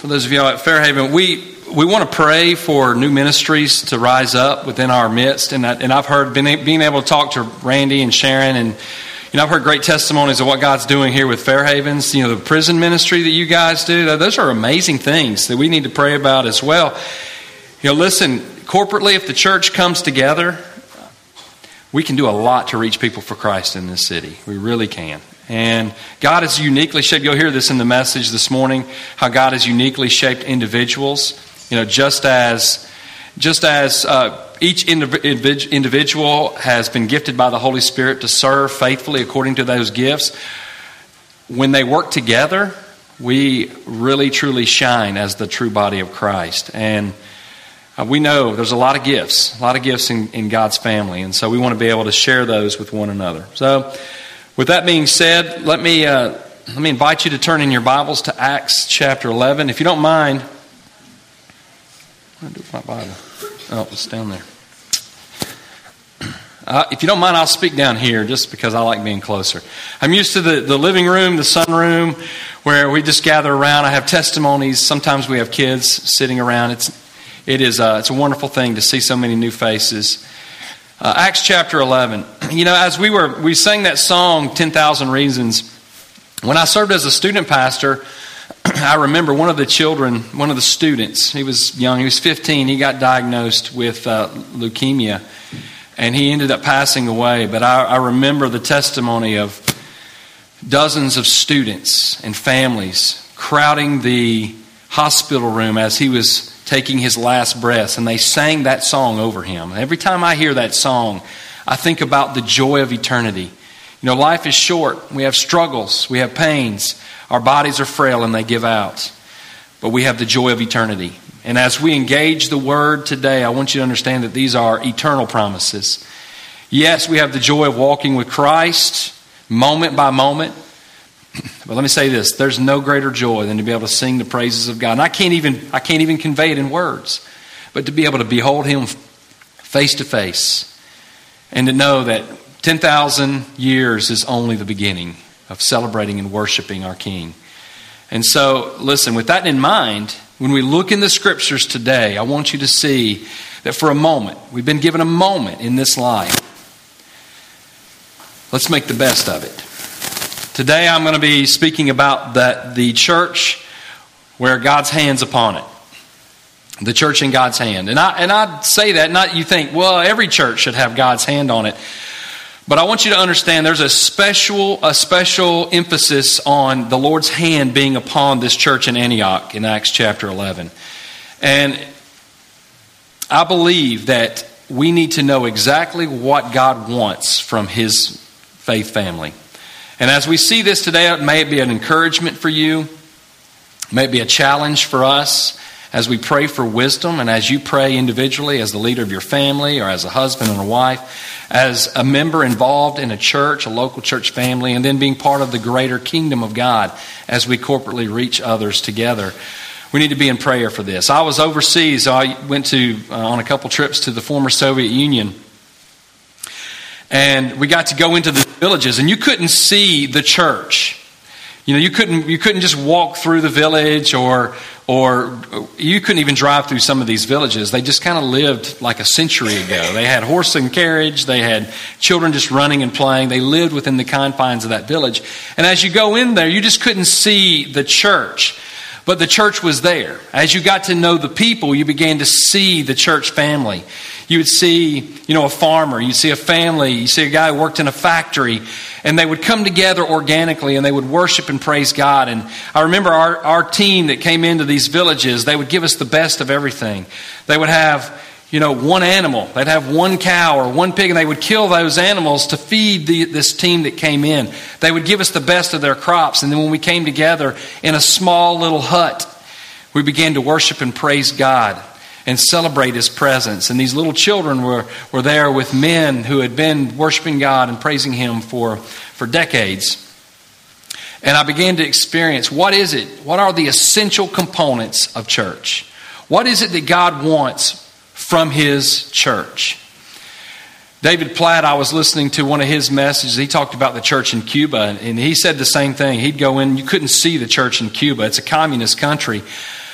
For those of you at Fairhaven, we want to pray for new ministries to rise up within our midst. And I've heard, being able to talk to Randy and Sharon, and I've heard great testimonies of what God's doing here with Fairhavens. The prison ministry that you guys do, those are amazing things that we need to pray about as well. Listen, corporately, if the church comes together, we can do a lot to reach people for Christ in this city. We really can. And God has uniquely shaped, you'll hear this in the message this morning, how God has uniquely shaped individuals. Just as each individual has been gifted by the Holy Spirit to serve faithfully according to those gifts, when they work together, we really truly shine as the true body of Christ. And we know there's a lot of gifts in God's family, and so we want to be able to share those with one another. So, with that being said, let me invite you to turn in your Bibles to Acts chapter 11. If you don't mind, what do I do with my Bible? Oh, it's down there. If you don't mind, I'll speak down here just because I like being closer. I'm used to the living room, the sunroom, where we just gather around. I have testimonies. Sometimes we have kids sitting around. It's a wonderful thing to see so many new faces. Acts chapter 11. As we sang that song, 10,000 Reasons. When I served as a student pastor, I remember one of the students, he was young, he was 15, he got diagnosed with leukemia, and he ended up passing away. But I remember the testimony of dozens of students and families crowding the hospital room as he was taking his last breaths, and they sang that song over him. Every time I hear that song, I think about the joy of eternity. Life is short. We have struggles. We have pains. Our bodies are frail and they give out. But we have the joy of eternity. And as we engage the Word today, I want you to understand that these are eternal promises. Yes, we have the joy of walking with Christ moment by moment. But let me say this, there's no greater joy than to be able to sing the praises of God. And I can't even convey it in words, but to be able to behold Him face to face and to know that 10,000 years is only the beginning of celebrating and worshiping our King. And so, listen, with that in mind, when we look in the Scriptures today, I want you to see that for a moment, we've been given a moment in this life. Let's make the best of it. Today I'm going to be speaking about the church where God's hand's upon it. The church in God's hand. And I say that, not you think, well, every church should have God's hand on it. But I want you to understand there's a special emphasis on the Lord's hand being upon this church in Antioch in Acts chapter 11. And I believe that we need to know exactly what God wants from His faith family. And as we see this today, it may be an encouragement for you. It may be a challenge for us as we pray for wisdom, and as you pray individually as the leader of your family or as a husband and a wife, as a member involved in a church, a local church family, and then being part of the greater kingdom of God as we corporately reach others together. We need to be in prayer for this. I was overseas. I went on a couple trips to the former Soviet Union. And we got to go into the villages, and you couldn't see the church. You couldn't just walk through the village, or you couldn't even drive through some of these villages. They just kind of lived like a century ago. They had horse and carriage. They had children just running and playing. They lived within the confines of that village. And as you go in there, you just couldn't see the church. But the church was there. As you got to know the people, you began to see the church family. You would see, a farmer. You'd see a family. You see a guy who worked in a factory. And they would come together organically and they would worship and praise God. And I remember our team that came into these villages, they would give us the best of everything. They would have, one animal. They'd have one cow or one pig, and they would kill those animals to feed this team that came in. They would give us the best of their crops. And then when we came together in a small little hut, we began to worship and praise God and celebrate His presence. And these little children were there with men who had been worshiping God and praising Him for decades. And I began to experience, what is it? What are the essential components of church? What is it that God wants from His church? David Platt, I was listening to one of his messages. He talked about the church in Cuba, and he said the same thing. He'd go in, you couldn't see the church in Cuba. It's a communist country.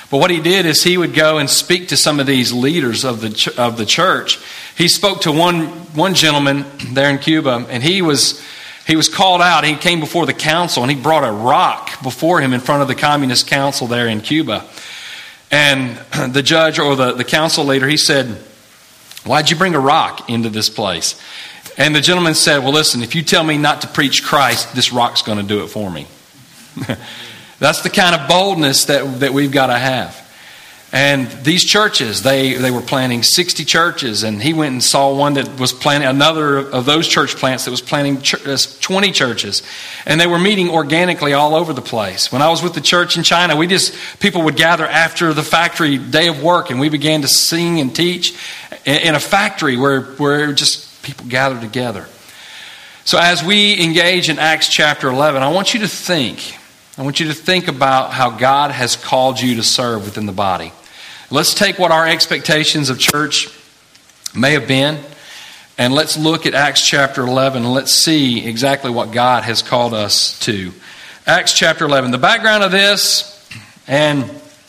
But what he did is he would go and speak to some of these leaders of the church. He spoke to one gentleman there in Cuba, and he was called out. He came before the council, and he brought a rock before him in front of the Communist Council there in Cuba. And the judge or the council leader, he said, "Why'd you bring a rock into this place?" And the gentleman said, "Well, listen, if you tell me not to preach Christ, this rock's going to do it for me." That's the kind of boldness that we've got to have. And these churches, they were planting 60 churches, and he went and saw one that was planting, another of those church plants that was planting 20 churches. And they were meeting organically all over the place. When I was with the church in China, people would gather after the factory day of work, and we began to sing and teach in a factory where just people gathered together. So as we engage in Acts chapter 11, I want you to think about how God has called you to serve within the body. Let's take what our expectations of church may have been, and let's look at Acts chapter 11, and let's see exactly what God has called us to. Acts chapter 11. The background of this, and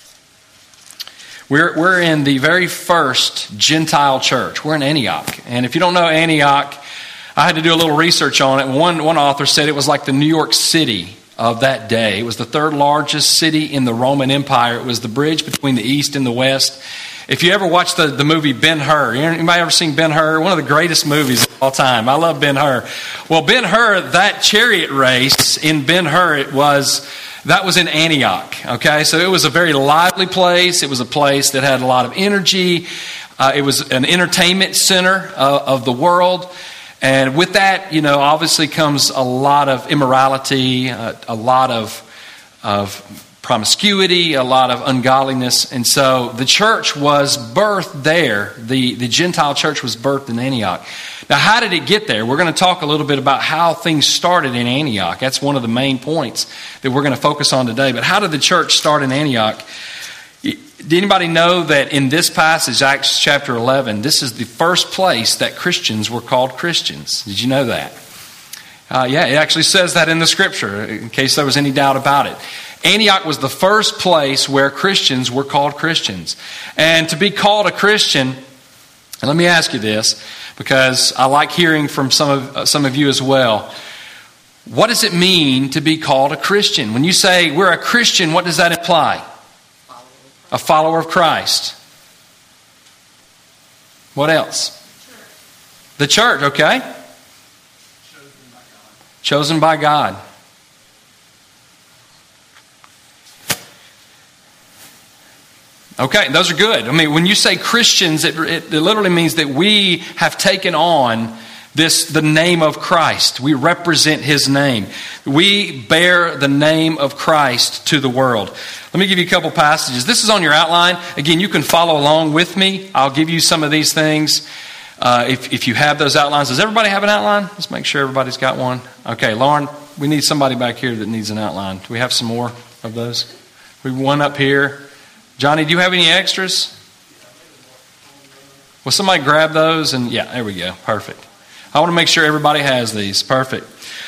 we're in the very first Gentile church. We're in Antioch. And if you don't know Antioch, I had to do a little research on it. One author said it was like the New York City of that day. It was the third largest city in the Roman Empire. It was the bridge between the East and the West. If you ever watched the movie Ben-Hur, anybody ever seen Ben-Hur? One of the greatest movies of all time. I love Ben-Hur. Well, Ben-Hur, that chariot race in Ben-Hur, that was in Antioch. Okay, so it was a very lively place. It was a place that had a lot of energy. It was an entertainment center of the world. And with that, obviously comes a lot of immorality, a lot of promiscuity, a lot of ungodliness. And so the church was birthed there. The Gentile church was birthed in Antioch. Now, how did it get there? We're going to talk a little bit about how things started in Antioch. That's one of the main points that we're going to focus on today. But how did the church start in Antioch? Did anybody know that in this passage, Acts chapter 11, this is the first place that Christians were called Christians? Did you know that? Yeah, it actually says that in the scripture, in case there was any doubt about it. Antioch was the first place where Christians were called Christians. And to be called a Christian, and let me ask you this, because I like hearing from some of you as well. What does it mean to be called a Christian? When you say we're a Christian, what does that imply? A follower of Christ. What else? The church, okay? Chosen by God. Okay, those are good. I mean, when you say Christians, it literally means that we have taken on the name of Christ. We represent His name. We bear the name of Christ to the world. Let me give you a couple passages. This is on your outline. Again, you can follow along with me. I'll give you some of these things if you have those outlines. Does everybody have an outline? Let's make sure everybody's got one. Okay, Lauren, we need somebody back here that needs an outline. Do we have some more of those? We have one up here. Johnny, do you have any extras? Will somebody grab those? And yeah, there we go. Perfect. I want to make sure everybody has these. Perfect.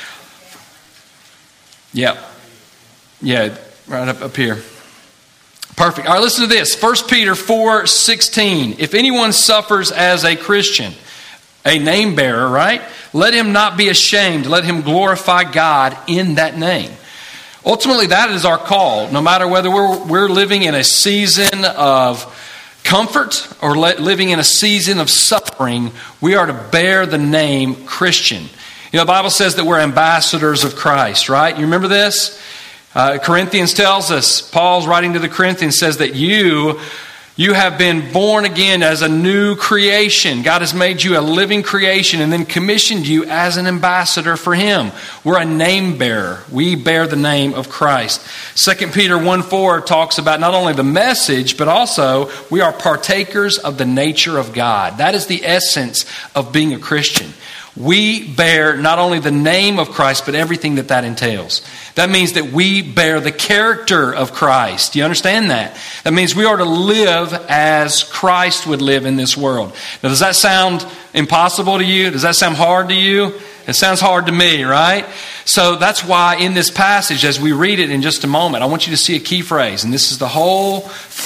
Yeah, right up here. Perfect. All right, listen to this. 1 Peter 4:16. If anyone suffers as a Christian, a name bearer, right? Let him not be ashamed. Let him glorify God in that name. Ultimately, that is our call. No matter whether we're living in a season of comfort or living in a season of suffering, we are to bear the name Christian. The Bible says that we're ambassadors of Christ, right? You remember this? Corinthians tells us, Paul's writing to the Corinthians, says that you have been born again as a new creation. God has made you a living creation and then commissioned you as an ambassador for Him. We're a name bearer. We bear the name of Christ. 2 Peter 1:4 talks about not only the message, but also we are partakers of the nature of God. That is the essence of being a Christian. We bear not only the name of Christ, but everything that entails. That means that we bear the character of Christ. Do you understand that? That means we are to live as Christ would live in this world. Now, does that sound impossible to you? Does that sound hard to you? It sounds hard to me, right? So that's why in this passage, as we read it in just a moment, I want you to see a key phrase. And this is the whole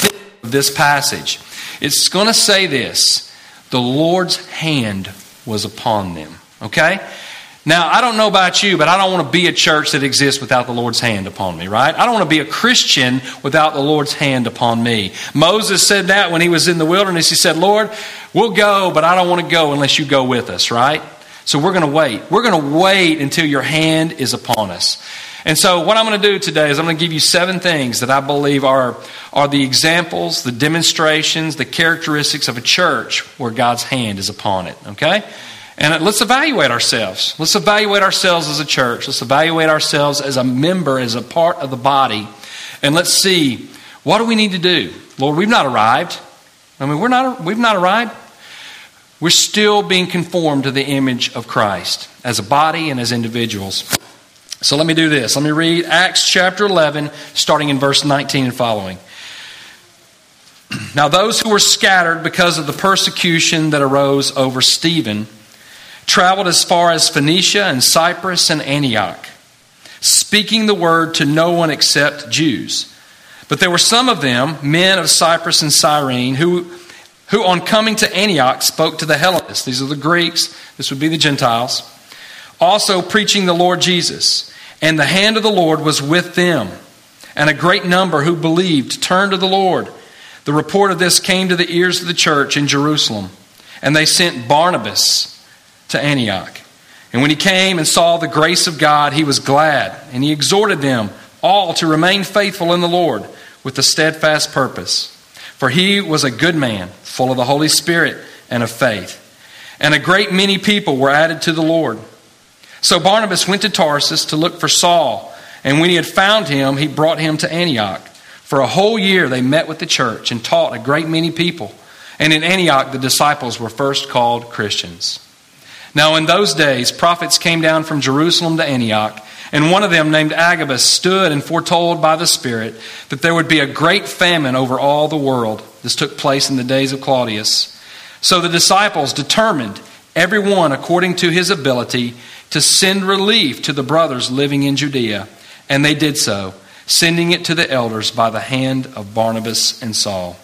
of this passage. It's going to say this: the Lord's hand was upon them. Okay? Now, I don't know about you, but I don't want to be a church that exists without the Lord's hand upon me, right? I don't want to be a Christian without the Lord's hand upon me. Moses said that when he was in the wilderness. He said, Lord, we'll go, but I don't want to go unless you go with us, right? So we're going to wait. We're going to wait until your hand is upon us. And so what I'm going to do today is I'm going to give you 7 things that I believe are the examples, the demonstrations, the characteristics of a church where God's hand is upon it, okay? And let's evaluate ourselves. Let's evaluate ourselves as a church. Let's evaluate ourselves as a member, as a part of the body. And let's see, what do we need to do? Lord, we've not arrived. I mean, we've not arrived. We're still being conformed to the image of Christ as a body and as individuals. So let me do this. Let me read Acts chapter 11, starting in verse 19 and following. Now those who were scattered because of the persecution that arose over Stephen traveled as far as Phoenicia and Cyprus and Antioch, speaking the word to no one except Jews. But there were some of them, men of Cyprus and Cyrene, who on coming to Antioch spoke to the Hellenists. These are the Greeks. This would be the Gentiles. Also preaching the Lord Jesus. And the hand of the Lord was with them. And a great number who believed turned to the Lord. The report of this came to the ears of the church in Jerusalem. And they sent Barnabas to Antioch. And when he came and saw the grace of God, he was glad. And he exhorted them all to remain faithful in the Lord with a steadfast purpose. For he was a good man, full of the Holy Spirit and of faith. And a great many people were added to the Lord. So Barnabas went to Tarsus to look for Saul. And when he had found him, he brought him to Antioch. For a whole year they met with the church and taught a great many people. And in Antioch the disciples were first called Christians. Now in those days prophets came down from Jerusalem to Antioch, and one of them named Agabus stood and foretold by the Spirit that there would be a great famine over all the world. This took place in the days of Claudius. So the disciples determined, every one according to his ability, to send relief to the brothers living in Judea. And they did so, sending it to the elders by the hand of Barnabas and Saul.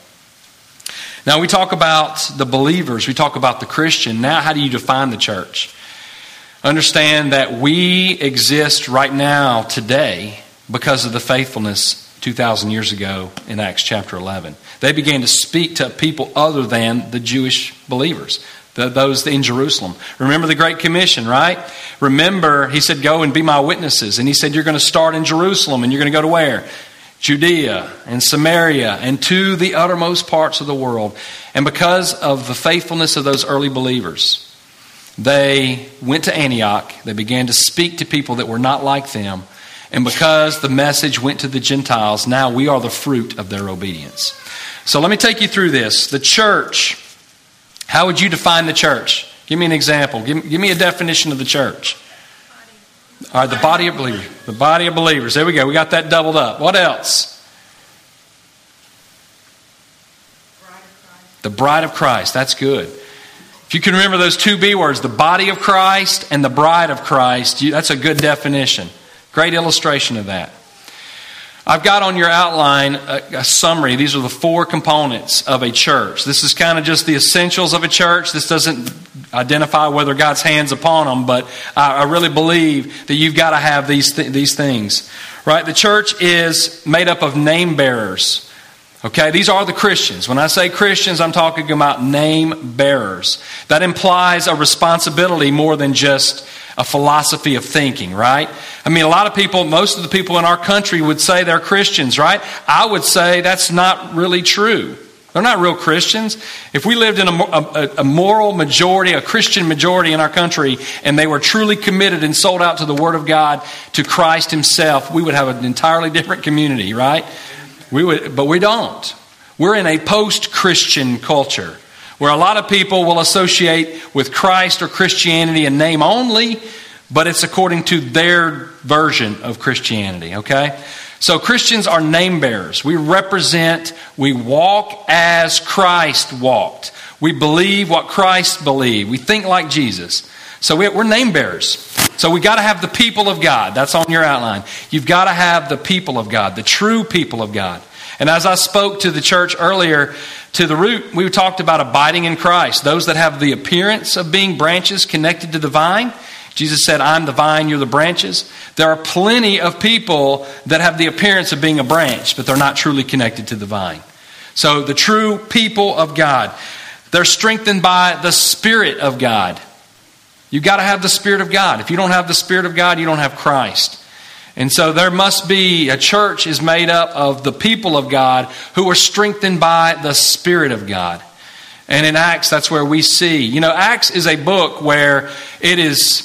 Now we talk about the believers, we talk about the Christian. Now how do you define the church? Understand that we exist right now, today, because of the faithfulness 2,000 years ago in Acts chapter 11. They began to speak to people other than the Jewish believers, those in Jerusalem. Remember the Great Commission, right? Remember, he said, go and be my witnesses. And he said, you're going to start in Jerusalem, and you're going to go to where? Judea and Samaria and to the uttermost parts of the world. And because of the faithfulness of those early believers, they went to Antioch. They began to speak to people that were not like them. And because the message went to the Gentiles, now we are the fruit of their obedience. So let me take you through this. The church, how would you define the church? Give me an example. Give me a definition of the church. All right, the body of believers. The body of believers. There we go. We got that doubled up. What else? The bride of Christ. That's good. If you can remember those 2 B words, the body of Christ and the bride of Christ, that's a good definition. Great illustration of that. I've got on your outline a summary. These are the 4 components of a church. This is kind of just the essentials of a church. This doesn't identify whether God's hand's upon them, but I really believe that you've got to have these things. Right? The church is made up of name bearers. Okay, these are the Christians. When I say Christians, I'm talking about name bearers. That implies a responsibility more than just a philosophy of thinking, right? I mean, a lot of people, most of the people in our country would say they're Christians, right? I would say that's not really true. They're not real Christians. If we lived in a moral majority, a Christian majority in our country, and they were truly committed and sold out to the Word of God, to Christ Himself, we would have an entirely different community, right? But we don't. We're in a post-Christian culture where a lot of people will associate with Christ or Christianity in name only, but it's according to their version of Christianity, okay? So Christians are name bearers. We represent, we walk as Christ walked. We believe what Christ believed. We think like Jesus. So we're name bearers. So we got to have the people of God. That's on your outline. You've got to have the people of God, the true people of God. And as I spoke to the church earlier, to the root, we talked about abiding in Christ. Those that have the appearance of being branches connected to the vine. Jesus said, I'm the vine, you're the branches. There are plenty of people that have the appearance of being a branch, but they're not truly connected to the vine. So the true people of God, they're strengthened by the Spirit of God. You've got to have the Spirit of God. If you don't have the Spirit of God, you don't have Christ. And so there must be, a church is made up of the people of God who are strengthened by the Spirit of God. And in Acts, that's where we see. Acts is a book where it's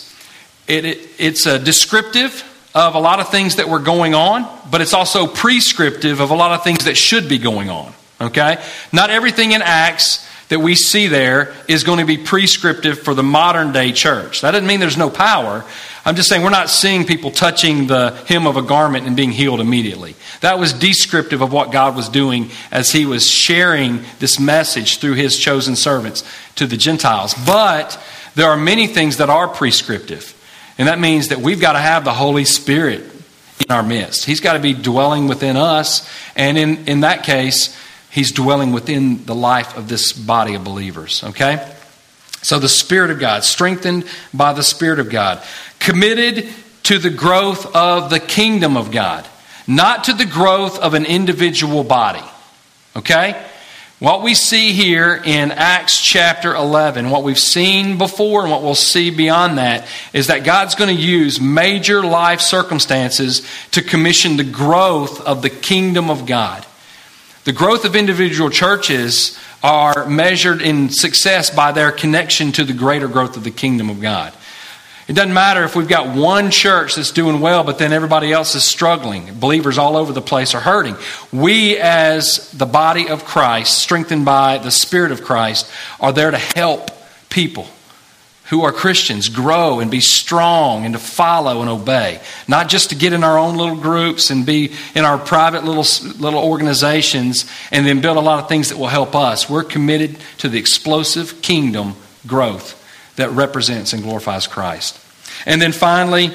a descriptive of a lot of things that were going on, but it's also prescriptive of a lot of things that should be going on. Okay? Not everything in Acts that we see there is going to be prescriptive for the modern day church. That doesn't mean there's no power. I'm just saying we're not seeing people touching the hem of a garment and being healed immediately. That was descriptive of what God was doing as He was sharing this message through His chosen servants to the Gentiles. But there are many things that are prescriptive. And that means that we've got to have the Holy Spirit in our midst. He's got to be dwelling within us. And in that case, He's dwelling within the life of this body of believers. Okay? So the Spirit of God, strengthened by the Spirit of God, committed to the growth of the kingdom of God, not to the growth of an individual body. Okay? What we see here in Acts chapter 11, what we've seen before and what we'll see beyond that, is that God's going to use major life circumstances to commission the growth of the kingdom of God. The growth of individual churches are measured in success by their connection to the greater growth of the kingdom of God. It doesn't matter if we've got one church that's doing well, but then everybody else is struggling. Believers all over the place are hurting. We, as the body of Christ, strengthened by the Spirit of Christ, are there to help people who are Christians grow and be strong and to follow and obey. Not just to get in our own little groups and be in our private little organizations and then build a lot of things that will help us. We're committed to the explosive kingdom growth that represents and glorifies Christ. And then finally,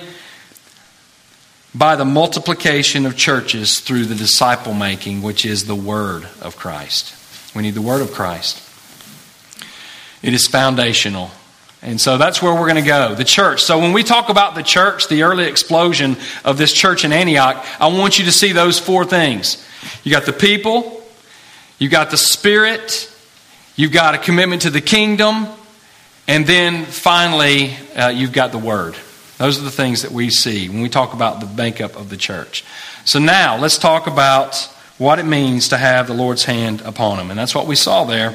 by the multiplication of churches through the disciple making, which is the Word of Christ. We need the Word of Christ. It is foundational. And so that's where we're going to go, the church. So when we talk about the church, the early explosion of this church in Antioch, I want you to see those four things. You got the people, you got the Spirit, you've got a commitment to the kingdom, and then finally, you've got the Word. Those are the things that we see when we talk about the makeup of the church. So now, let's talk about what it means to have the Lord's hand upon them. And that's what we saw there.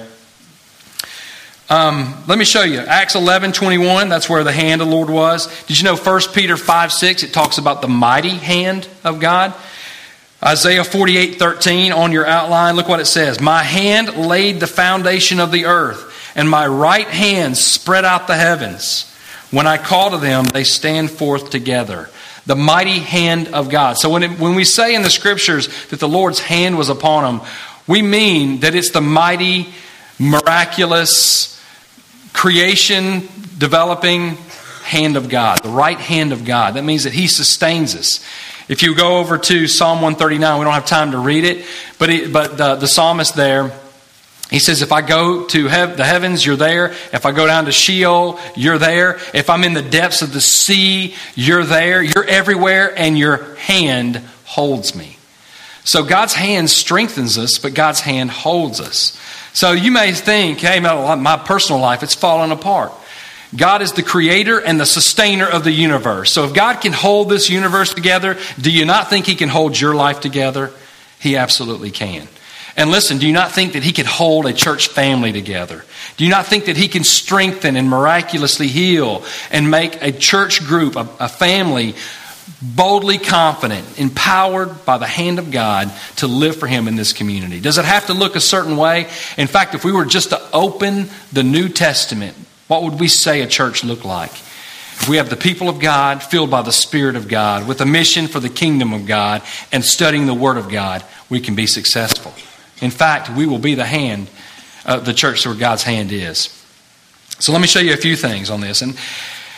Let me show you. Acts 11:21, that's where the hand of the Lord was. Did you know 1 Peter 5:6, it talks about the mighty hand of God? Isaiah 48:13 on your outline, look what it says. My hand laid the foundation of the earth, and my right hand spread out the heavens. When I call to them, they stand forth together. The mighty hand of God. So when we say in the Scriptures that the Lord's hand was upon them, we mean that it's the mighty, miraculous, creation developing hand of God, the right hand of God. That means that He sustains us. If you go over to Psalm 139, we don't have time to read it, but the psalmist there, he says, if I go to the heavens, you're there. If I go down to Sheol, you're there. If I'm in the depths of the sea, you're there. You're everywhere, and your hand holds me. So God's hand strengthens us, but God's hand holds us. So you may think, hey, my personal life, it's fallen apart. God is the creator and the sustainer of the universe. So if God can hold this universe together, do you not think He can hold your life together? He absolutely can. And listen, do you not think that He can hold a church family together? Do you not think that He can strengthen and miraculously heal and make a church group, a family, boldly confident, empowered by the hand of God to live for Him in this community? Does it have to look a certain way? In fact, if we were just to open the New Testament, what would we say a church look like? If we have the people of God filled by the Spirit of God with a mission for the kingdom of God and studying the Word of God, we can be successful. In fact, we will be the hand, the church where God's hand is. So let me show you a few things on this. And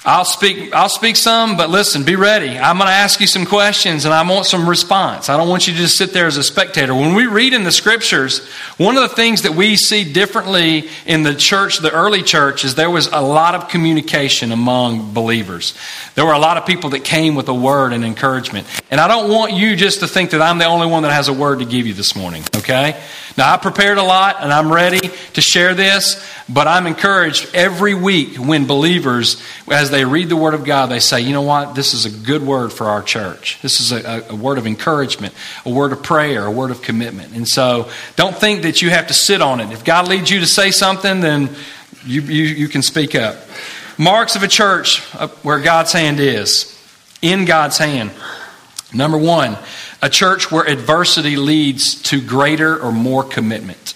I'll speak some, but listen, be ready. I'm going to ask you some questions and I want some response. I don't want you to just sit there as a spectator. When we read in the scriptures, one of the things that we see differently in the church, the early church, is there was a lot of communication among believers. There were a lot of people that came with a word and encouragement. And I don't want you just to think that I'm the only one that has a word to give you this morning, okay? Now, I prepared a lot and I'm ready to share this, but I'm encouraged every week when believers, as they read the Word of God, they say, you know what, this is a good word for our church. This is a word of encouragement, a word of prayer, a word of commitment. And so don't think that you have to sit on it. If God leads you to say something, then you can speak up. Marks of a church where God's hand is, in God's hand. Number one, a church where adversity leads to greater or more commitment.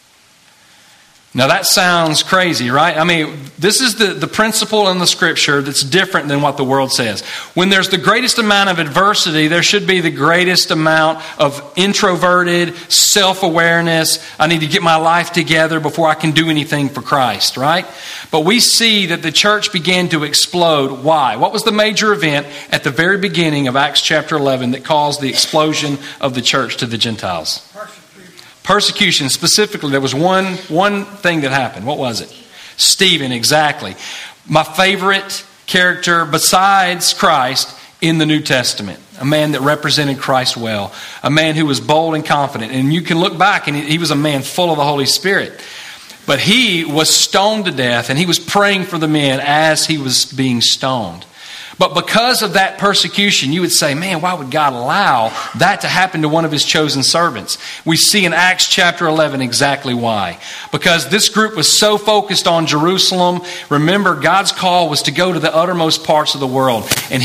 Now that sounds crazy, right? I mean, this is the principle in the scripture that's different than what the world says. When there's the greatest amount of adversity, there should be the greatest amount of introverted self-awareness. I need to get my life together before I can do anything for Christ, right? But we see that the church began to explode. Why? What was the major event at the very beginning of Acts chapter 11 that caused the explosion of the church to the Gentiles? Persecution, specifically, there was one thing that happened. What was it? Stephen, exactly. My favorite character besides Christ in the New Testament. A man that represented Christ well. A man who was bold and confident. And you can look back and he was a man full of the Holy Spirit. But he was stoned to death and he was praying for the men as he was being stoned. But because of that persecution, you would say, man, why would God allow that to happen to one of his chosen servants? We see in Acts chapter 11 exactly why. Because this group was so focused on Jerusalem. Remember, God's call was to go to the uttermost parts of the world. And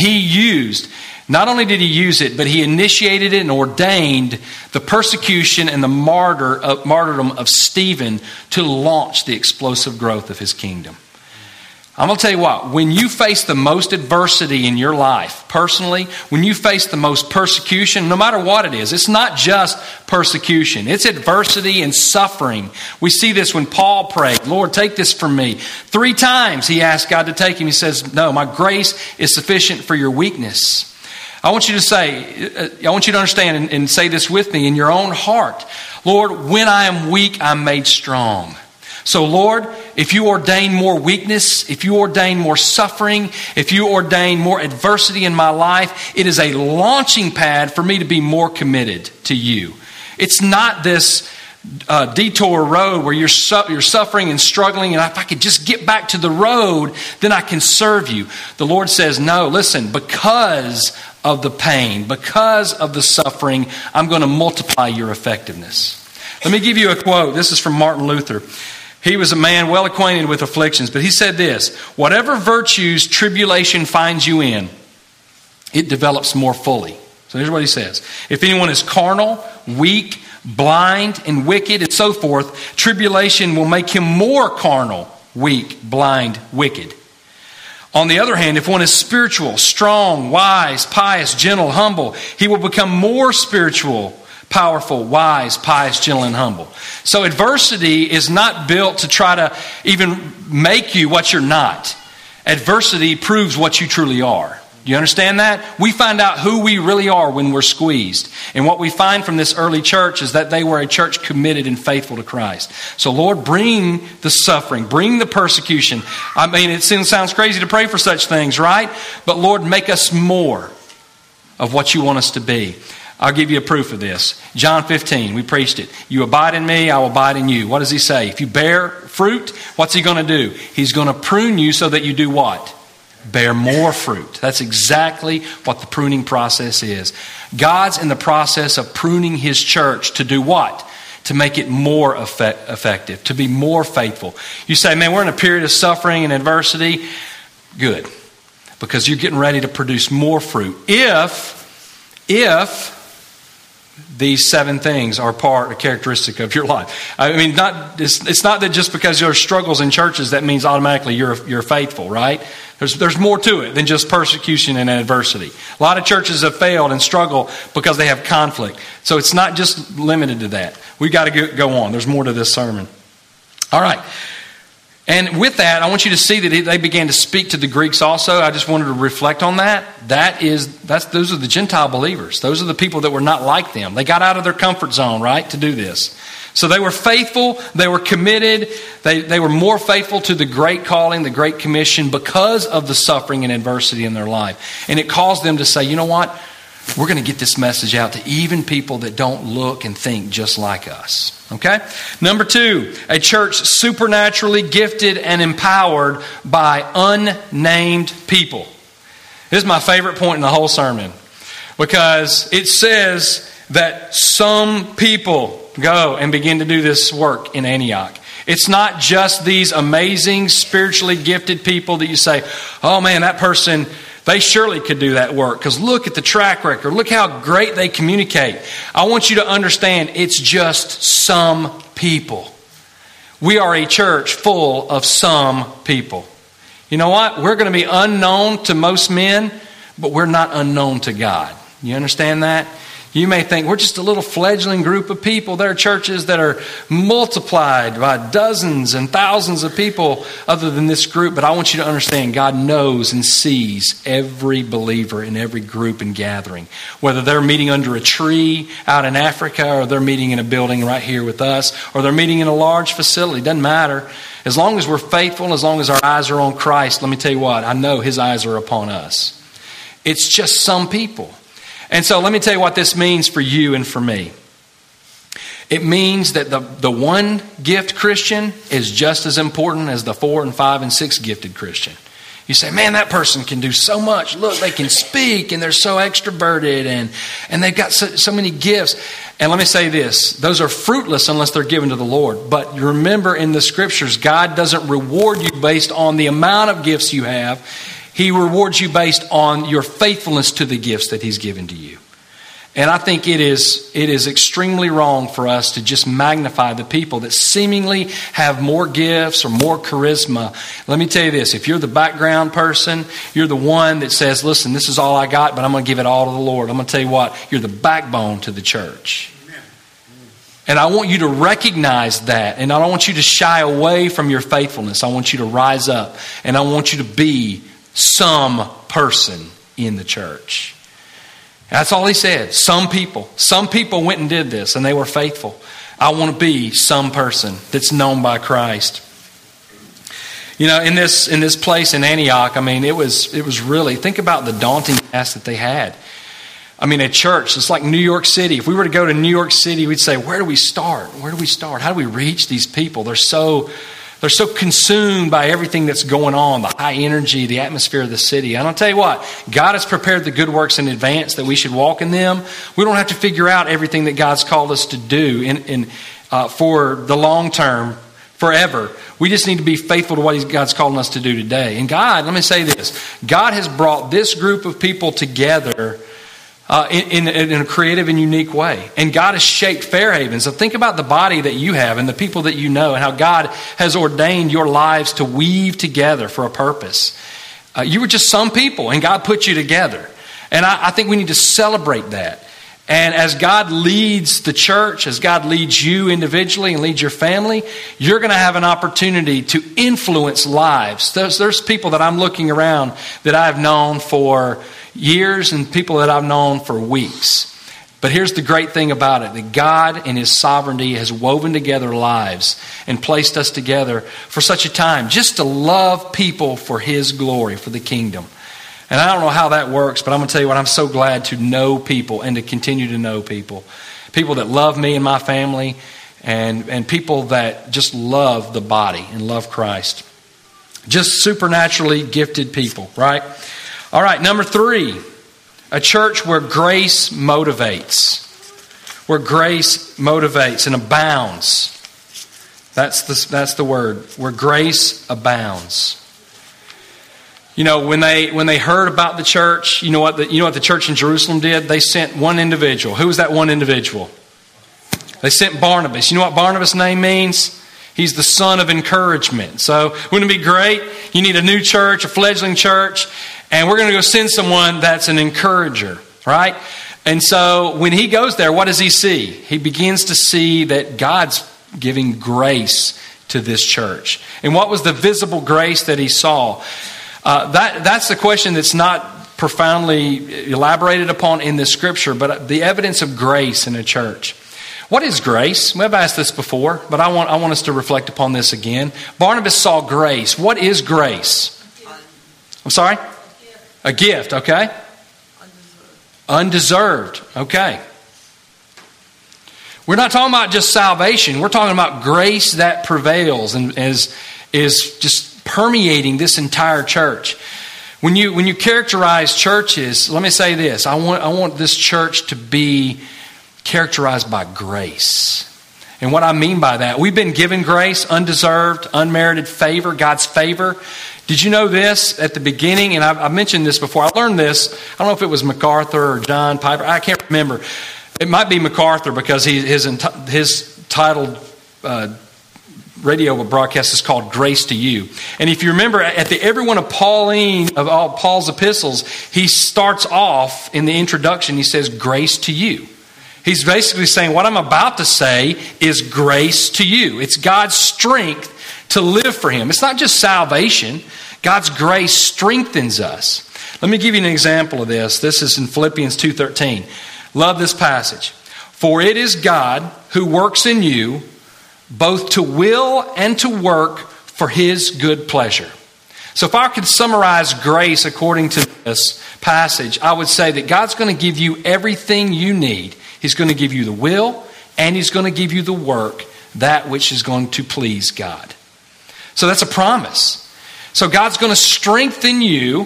not only did he use it, but he initiated it and ordained the persecution and the martyrdom of Stephen to launch the explosive growth of his kingdom. I'm going to tell you what, when you face the most adversity in your life, personally, when you face the most persecution, no matter what it is, it's not just persecution, it's adversity and suffering. We see this when Paul prayed, Lord, take this from me. 3 times he asked God to take him. He says, no, my grace is sufficient for your weakness. I want you to understand and say this with me in your own heart. Lord, when I am weak, I'm made strong. So Lord, if you ordain more weakness, if you ordain more suffering, if you ordain more adversity in my life, it is a launching pad for me to be more committed to you. It's not this detour road where you're suffering and struggling, and if I could just get back to the road, then I can serve you. The Lord says, no, listen, because of the pain, because of the suffering, I'm going to multiply your effectiveness. Let me give you a quote. This is from Martin Luther. He was a man well acquainted with afflictions, but he said this, whatever virtues tribulation finds you in, it develops more fully. So here's what he says. If anyone is carnal, weak, blind, and wicked, and so forth, tribulation will make him more carnal, weak, blind, wicked. On the other hand, if one is spiritual, strong, wise, pious, gentle, humble, he will become more spiritual, powerful, wise, pious, gentle, and humble. So adversity is not built to try to even make you what you're not. Adversity proves what you truly are. Do you understand that? We find out who we really are when we're squeezed. And what we find from this early church is that they were a church committed and faithful to Christ. So Lord, bring the suffering, bring the persecution. I mean, it sounds crazy to pray for such things, right? But Lord, make us more of what you want us to be. I'll give you a proof of this. John 15, we preached it. You abide in me, I will abide in you. What does he say? If you bear fruit, what's he going to do? He's going to prune you so that you do what? Bear more fruit. That's exactly what the pruning process is. God's in the process of pruning his church to do what? To make it more effective, to be more faithful. You say, man, we're in a period of suffering and adversity. Good. Because you're getting ready to produce more fruit. If these 7 things are a characteristic of your life. I mean, it's not that just because there are struggles in churches that means automatically you're faithful, right? There's more to it than just persecution and adversity. A lot of churches have failed and struggle because they have conflict. So it's not just limited to that. We've got to go on. There's more to this sermon. All right. And with that, I want you to see that they began to speak to the Greeks also. I just wanted to reflect on that. Those are the Gentile believers. Those are the people that were not like them. They got out of their comfort zone, right, to do this. So they were faithful. They were committed. They were more faithful to the great calling, the great commission, because of the suffering and adversity in their life. And it caused them to say, you know what? We're going to get this message out to even people that don't look and think just like us. Okay? Number 2, a church supernaturally gifted and empowered by unnamed people. This is my favorite point in the whole sermon, because it says that some people go and begin to do this work in Antioch. It's not just these amazing spiritually gifted people that you say, oh man, that person, they surely could do that work, because look at the track record. Look how great they communicate. I want you to understand, it's just some people. We are a church full of some people. You know what? We're going to be unknown to most men, but we're not unknown to God. You understand that? You may think we're just a little fledgling group of people. There are churches that are multiplied by dozens and thousands of people other than this group. But I want you to understand, God knows and sees every believer in every group and gathering. Whether they're meeting under a tree out in Africa, or they're meeting in a building right here with us, or they're meeting in a large facility. Doesn't matter. As long as we're faithful, as long as our eyes are on Christ, let me tell you what, I know His eyes are upon us. It's just some people. And so let me tell you what this means for you and for me. It means that the one gift Christian is just as important as the 4 and 5 and 6 gifted Christian. You say, man, that person can do so much. Look, they can speak and they're so extroverted and they've got so many gifts. And let me say this, those are fruitless unless they're given to the Lord. But remember, in the scriptures, God doesn't reward you based on the amount of gifts you have. He rewards you based on your faithfulness to the gifts that He's given to you. And I think it is extremely wrong for us to just magnify the people that seemingly have more gifts or more charisma. Let me tell you this, if you're the background person, you're the one that says, listen, this is all I got, but I'm going to give it all to the Lord. I'm going to tell you what, you're the backbone to the church. And I want you to recognize that. And I don't want you to shy away from your faithfulness. I want you to rise up. And I want you to be some person in the church. That's all he said. Some people. Some people went and did this and they were faithful. I want to be some person that's known by Christ. You know, in this place in Antioch, I mean, it was really, think about the daunting task that they had. I mean, a church, it's like New York City. If we were to go to New York City, we'd say, where do we start? Where do we start? How do we reach these people? They're so consumed by everything that's going on, the high energy, the atmosphere of the city. And I'll tell you what, God has prepared the good works in advance that we should walk in them. We don't have to figure out everything that God's called us to do for the long term, forever. We just need to be faithful to what God's calling us to do today. And God, let me say this, God has brought this group of people together in a creative and unique way. And God has shaped Fairhaven. So think about the body that you have and the people that you know and how God has ordained your lives to weave together for a purpose. You were just some people and God put you together. And I think we need to celebrate that. And as God leads the church, as God leads you individually and leads your family, you're going to have an opportunity to influence lives. There's people that I'm looking around that I've known for years and people that I've known for weeks. But here's the great thing about it, that God in His sovereignty has woven together lives and placed us together for such a time just to love people for His glory, for the kingdom. And I don't know how that works, but I'm going to tell you what, I'm so glad to know people and to continue to know people. People that love me and my family and people that just love the body and love Christ. Just supernaturally gifted people, right? All right, number 3, a church where grace motivates. Where grace motivates and abounds. That's the word. Where grace abounds. You know, when they heard about the church, you know what the church in Jerusalem did? They sent one individual. Who was that one individual? They sent Barnabas. You know what Barnabas' name means? He's the son of encouragement. So wouldn't it be great? You need a new church, a fledgling church, and we're going to go send someone that's an encourager, right? And so when he goes there, what does he see? He begins to see that God's giving grace to this church? And what was the visible grace that he saw? That's the question that's not profoundly elaborated upon in the scripture, but the evidence of grace in a church. What is grace? We've asked this before, but I want us to reflect upon this again. Barnabas saw grace. What is grace? I'm sorry? A gift, okay? Undeserved, okay. We're not talking about just salvation. We're talking about grace that prevails and is just permeating this entire church. When you characterize churches, let me say this. I want this church to be characterized by grace. And what I mean by that, we've been given grace, undeserved, unmerited favor, God's favor. Did you know this at the beginning? And I mentioned this before. I learned this. I don't know if it was MacArthur or John Piper. I can't remember. It might be MacArthur because his titled radio broadcast is called Grace to You. And if you remember, at every one of all Paul's epistles, he starts off in the introduction, he says, grace to you. He's basically saying, what I'm about to say is grace to you. It's God's strength to live for Him. It's not just salvation. God's grace strengthens us. Let me give you an example of this. This is in Philippians 2:13. Love this passage. For it is God who works in you both to will and to work for His good pleasure. So if I could summarize grace according to this passage, I would say that God's going to give you everything you need. He's going to give you the will, and He's going to give you the work, that which is going to please God. So that's a promise. So God's going to strengthen you,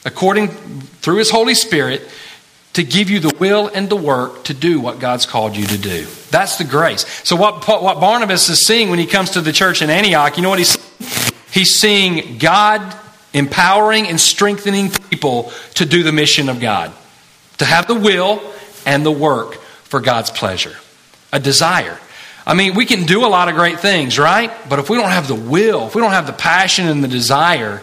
through His Holy Spirit, to give you the will and the work to do what God's called you to do. That's the grace. So what Barnabas is seeing when he comes to the church in Antioch, you know what he's seeing? He's seeing God empowering and strengthening people to do the mission of God. To have the will and the work for God's pleasure. A desire. I mean, we can do a lot of great things, right? But if we don't have the will, if we don't have the passion and the desire,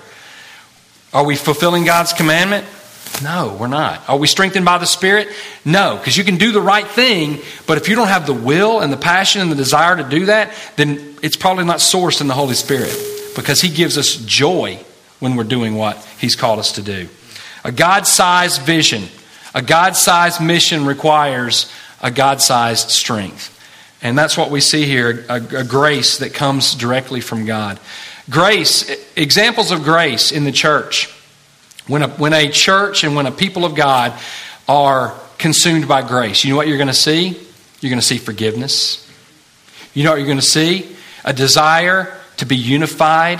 are we fulfilling God's commandment? No, we're not. Are we strengthened by the Spirit? No, because you can do the right thing, but if you don't have the will and the passion and the desire to do that, then it's probably not sourced in the Holy Spirit, because He gives us joy when we're doing what He's called us to do. A God-sized vision, a God-sized mission requires a God-sized strength. And that's what we see here, a grace that comes directly from God. Grace, examples of grace in the church. When a church and when a people of God are consumed by grace, you know what you're going to see? You're going to see forgiveness. You know what you're going to see? A desire to be unified.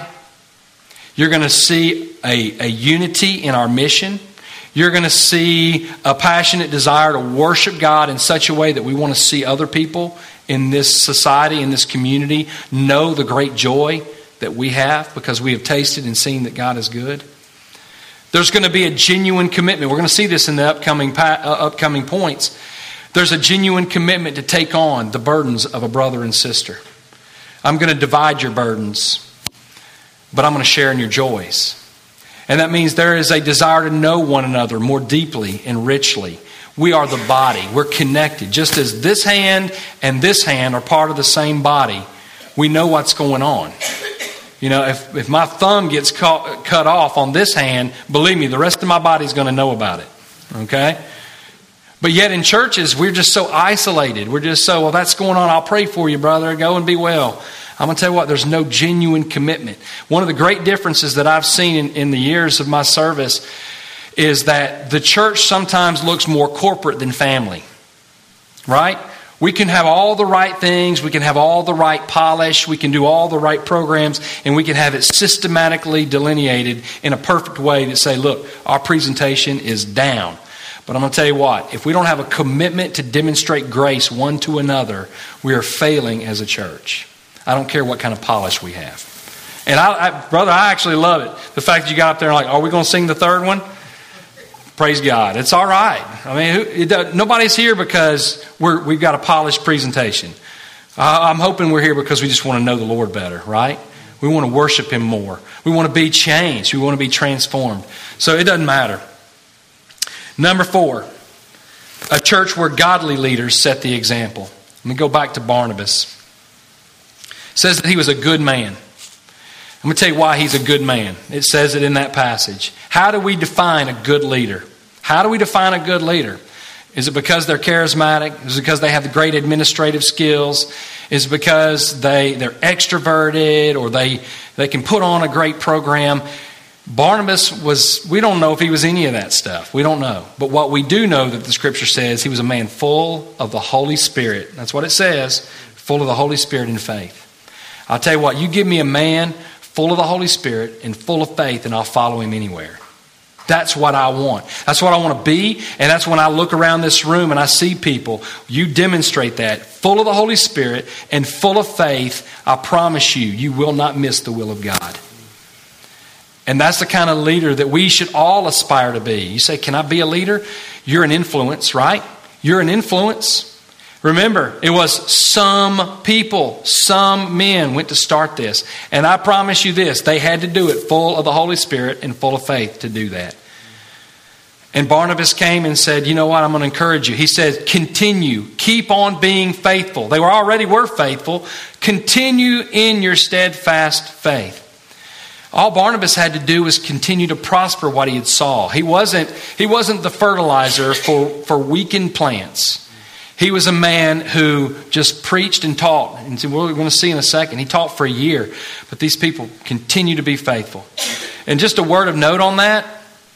You're going to see a unity in our mission. You're going to see a passionate desire to worship God in such a way that we want to see other people in this society, in this community, know the great joy that we have because we have tasted and seen that God is good. There's going to be a genuine commitment. We're going to see this in the upcoming points. There's a genuine commitment to take on the burdens of a brother and sister. I'm going to divide your burdens, but I'm going to share in your joys. And that means there is a desire to know one another more deeply and richly. We are the body. We're connected. Just as this hand and this hand are part of the same body, we know what's going on. You know, if my thumb gets cut off on this hand, believe me, the rest of my body's going to know about it. Okay? But yet in churches, we're just so isolated. We're just so, well, that's going on. I'll pray for you, brother. Go and be well. I'm going to tell you what, there's no genuine commitment. One of the great differences that I've seen in the years of my service is that the church sometimes looks more corporate than family. Right? We can have all the right things, we can have all the right polish, we can do all the right programs, and we can have it systematically delineated in a perfect way that say, look, our presentation is down. But I'm going to tell you what, if we don't have a commitment to demonstrate grace one to another, we are failing as a church. I don't care what kind of polish we have. And brother, I actually love it. The fact that you got up there and like, are we going to sing the third one? Praise God. It's all right. I mean, nobody's here because we've got a polished presentation. I'm hoping we're here because we just want to know the Lord better, right? We want to worship Him more. We want to be changed. We want to be transformed. So it doesn't matter. Number 4, a church where godly leaders set the example. Let me go back to Barnabas. It says that he was a good man. I'm going to tell you why he's a good man. It says it in that passage. How do we define a good leader? How do we define a good leader? Is it because they're charismatic? Is it because they have the great administrative skills? Is it because they're extroverted, or they can put on a great program? Barnabas we don't know if he was any of that stuff. We don't know. But what we do know that the Scripture says, he was a man full of the Holy Spirit. That's what it says, full of the Holy Spirit and faith. I'll tell you what, you give me a man full of the Holy Spirit and full of faith, and I'll follow him anywhere. That's what I want. That's what I want to be. And that's when I look around this room and I see people. You demonstrate that. Full of the Holy Spirit and full of faith. I promise you, you will not miss the will of God. And that's the kind of leader that we should all aspire to be. You say, can I be a leader? You're an influence, right? You're an influence. Remember, it was some people, some men went to start this. And I promise you this, they had to do it full of the Holy Spirit and full of faith to do that. And Barnabas came and said, you know what, I'm going to encourage you. He said, continue, keep on being faithful. They already were faithful. Continue in your steadfast faith. All Barnabas had to do was continue to prosper what he had saw. He wasn't the fertilizer for weakened plants. He was a man who just preached and taught. And we're going to see in a second. He taught for a year. But these people continue to be faithful. And just a word of note on that.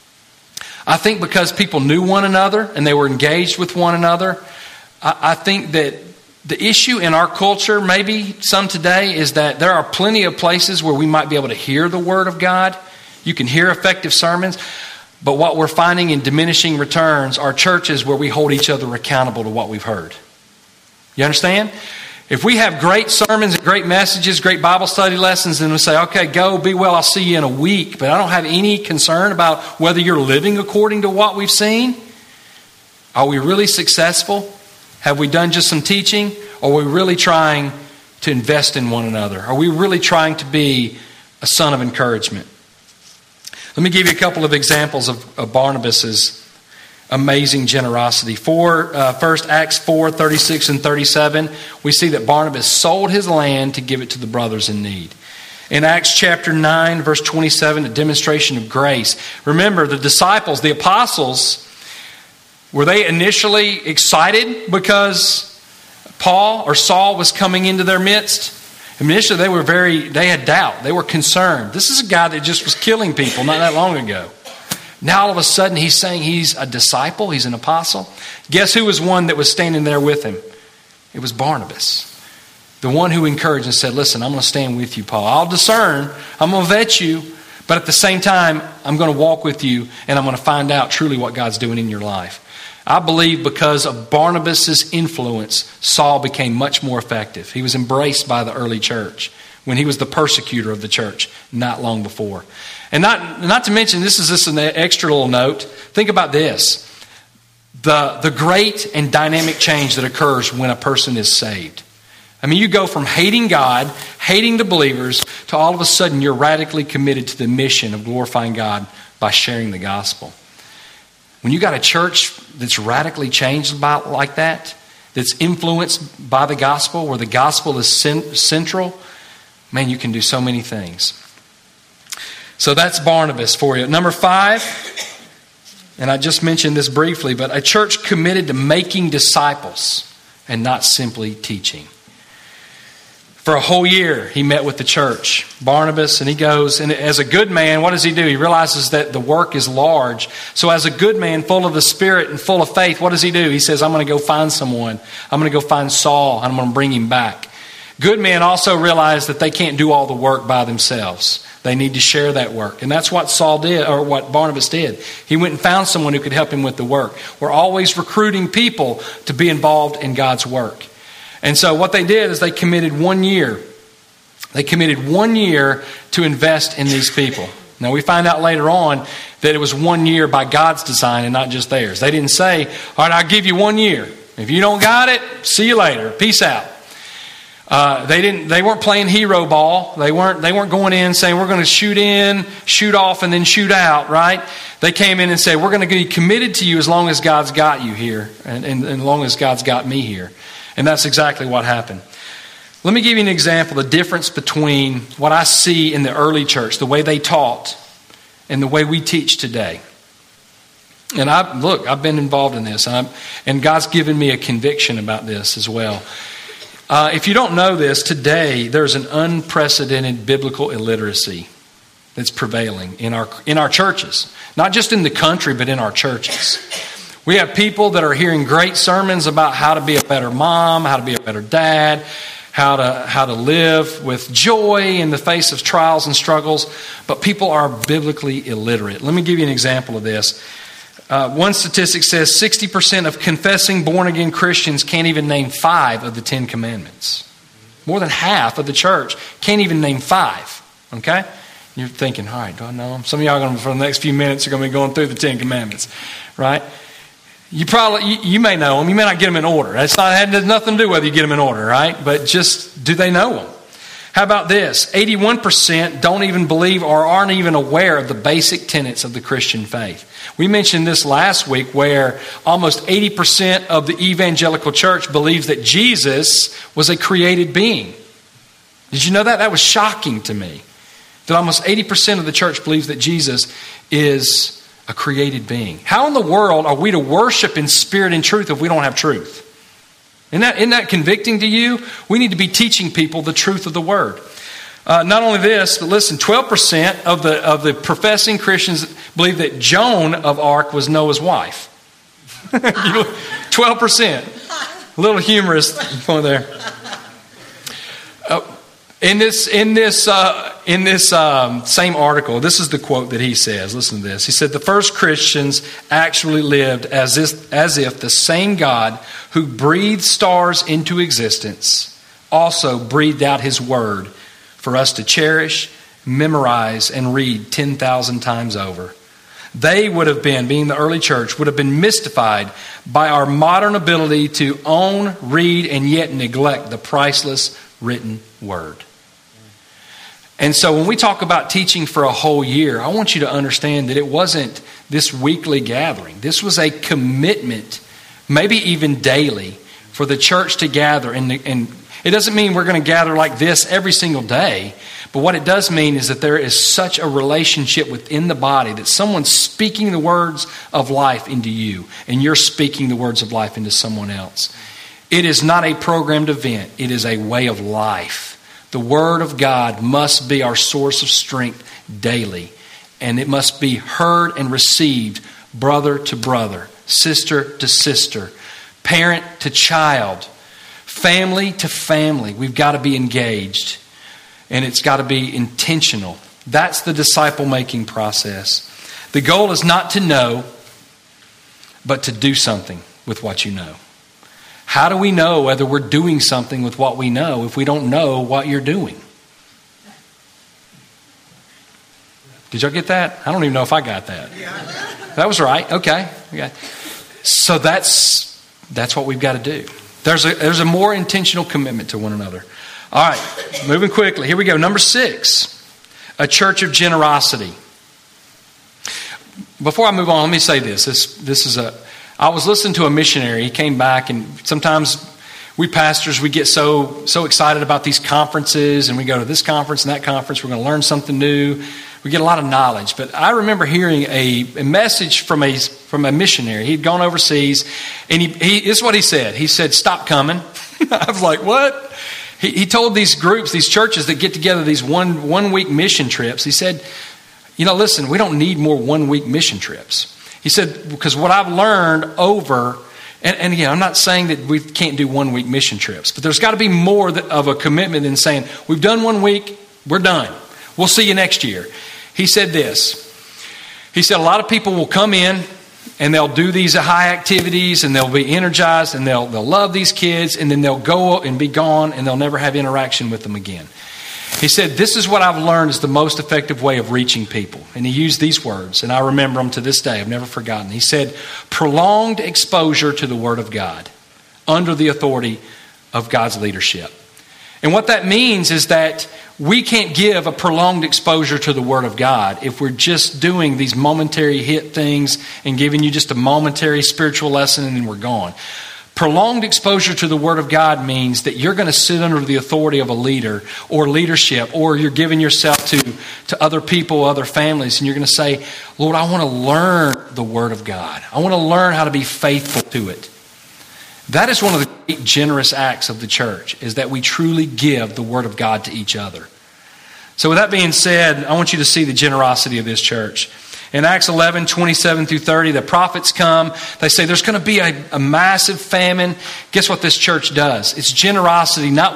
I think because people knew one another and they were engaged with one another, I think that the issue in our culture, maybe some today, is that there are plenty of places where we might be able to hear the Word of God. You can hear effective sermons. But what we're finding in diminishing returns are churches where we hold each other accountable to what we've heard. You understand? If we have great sermons and great messages, great Bible study lessons, and we say, okay, go, be well, I'll see you in a week. But I don't have any concern about whether you're living according to what we've seen. Are we really successful? Have we done just some teaching? Or are we really trying to invest in one another? Are we really trying to be a son of encouragement? Let me give you a couple of examples of Barnabas' amazing generosity. First, Acts 4, 36 and 37, we see that Barnabas sold his land to give it to the brothers in need. In Acts chapter 9, verse 27, a demonstration of grace. Remember, the disciples, the apostles, were they initially excited because Paul or Saul was coming into their midst? Initially, they had doubt. They were concerned. This is a guy that just was killing people not that long ago. Now all of a sudden he's saying he's a disciple, he's an apostle. Guess who was one that was standing there with him? It was Barnabas. The one who encouraged and said, listen, I'm going to stand with you, Paul. I'll discern, I'm going to vet you, but at the same time, I'm going to walk with you and I'm going to find out truly what God's doing in your life. I believe because of Barnabas' influence, Saul became much more effective. He was embraced by the early church when he was the persecutor of the church not long before. And not to mention, this is just an extra little note. Think about this. The great and dynamic change that occurs when a person is saved. I mean, you go from hating God, hating the believers, to all of a sudden you're radically committed to the mission of glorifying God by sharing the gospel. When you got a church that's radically changed like that, that's influenced by the gospel, where the gospel is central, man, you can do so many things. So that's Barnabas for you. Number 5, and I just mentioned this briefly, but a church committed to making disciples and not simply teaching. For a whole year, he met with the church, Barnabas, and he goes, and as a good man, what does he do? He realizes that the work is large. So as a good man, full of the Spirit and full of faith, what does he do? He says, I'm going to go find someone. I'm going to go find Saul, and I'm going to bring him back. Good men also realize that they can't do all the work by themselves. They need to share that work. And that's what Saul did, or what Barnabas did. He went and found someone who could help him with the work. We're always recruiting people to be involved in God's work. And so what they did is they committed 1 year. They committed 1 year to invest in these people. Now we find out later on that it was 1 year by God's design and not just theirs. They didn't say, all right, I'll give you 1 year. If you don't got it, see you later. Peace out. They weren't playing hero ball. They weren't going in saying we're going to shoot in, shoot off, and then shoot out, right? They came in and said, we're going to be committed to you as long as God's got you here and as long as God's got me here. And that's exactly what happened. Let me give you an example, the difference between what I see in the early church, the way they taught, and the way we teach today. And I've been involved in this, and God's given me a conviction about this as well. If you don't know this, today there's an unprecedented biblical illiteracy that's prevailing in our churches. Not just in the country, but in our churches. We have people that are hearing great sermons about how to be a better mom, how to be a better dad, how to live with joy in the face of trials and struggles, but people are biblically illiterate. Let me give you an example of this. One statistic says 60% of confessing born-again Christians can't even name 5 of the 10 Commandments. More than half of the church can't even name 5. Okay? You're thinking, all right, do I know them? Some of y'all are going to, for the next few minutes, are going to be going through the 10 Commandments. Right? You may know them. You may not get them in order. It has nothing to do whether you get them in order, right? But just, do they know them? How about this? 81% don't even believe or aren't even aware of the basic tenets of the Christian faith. We mentioned this last week where almost 80% of the evangelical church believes that Jesus was a created being. Did you know that? That was shocking to me. That almost 80% of the church believes that Jesus is a created being. How in the world are we to worship in spirit and truth if we don't have truth? Isn't that convicting to you? We need to be teaching people the truth of the Word. Not only this, but listen, 12% of the professing Christians believe that Joan of Arc was Noah's wife. 12%. A little humorous point there. In this same article, this is the quote that he says. Listen to this. He said, the first Christians actually lived as if the same God who breathed stars into existence also breathed out His Word for us to cherish, memorize, and read 10,000 times over. They would have been, being the early church, would have been mystified by our modern ability to own, read, and yet neglect the priceless written Word. And so when we talk about teaching for a whole year, I want you to understand that it wasn't this weekly gathering. This was a commitment, maybe even daily, for the church to gather. And it doesn't mean we're going to gather like this every single day. But what it does mean is that there is such a relationship within the body that someone's speaking the words of life into you, and you're speaking the words of life into someone else. It is not a programmed event. It is a way of life. The Word of God must be our source of strength daily. And it must be heard and received brother to brother, sister to sister, parent to child, family to family. We've got to be engaged. And it's got to be intentional. That's the disciple-making process. The goal is not to know, but to do something with what you know. How do we know whether we're doing something with what we know if we don't know what you're doing? Did y'all get that? I don't even know if I got that. That was right. Okay. So that's what we've got to do. There's a more intentional commitment to one another. All right. Moving quickly. Here we go. Number 6. A church of generosity. Before I move on, let me say this. This is I was listening to a missionary. He came back, and sometimes we pastors, we get so excited about these conferences, and we go to this conference and that conference. We're going to learn something new. We get a lot of knowledge. But I remember hearing a message from a missionary. He'd gone overseas, and this is what he said. He said, "Stop coming." I was like, what? He told these groups, these churches that get together, these one week mission trips. He said, listen, we don't need more 1 week mission trips. He said, because what I've learned over, and again, I'm not saying that we can't do 1 week mission trips, but there's got to be more of a commitment than saying, we've done 1 week, we're done. We'll see you next year. He said this. He said, a lot of people will come in and they'll do these high activities and they'll be energized and they'll love these kids, and then they'll go and be gone and they'll never have interaction with them again. He said, this is what I've learned is the most effective way of reaching people. And he used these words, and I remember them to this day. I've never forgotten. He said, prolonged exposure to the Word of God under the authority of God's leadership. And what that means is that we can't give a prolonged exposure to the Word of God if we're just doing these momentary hit things and giving you just a momentary spiritual lesson and then we're gone. Prolonged exposure to the Word of God means that you're going to sit under the authority of a leader or leadership, or you're giving yourself to other people, other families, and you're going to say, Lord, I want to learn the Word of God. I want to learn how to be faithful to it. That is one of the great generous acts of the church, is that we truly give the Word of God to each other. So with that being said, I want you to see the generosity of this church. In Acts 11, 27 through 30, the prophets come. They say there's going to be a massive famine. Guess what this church does? It's generosity not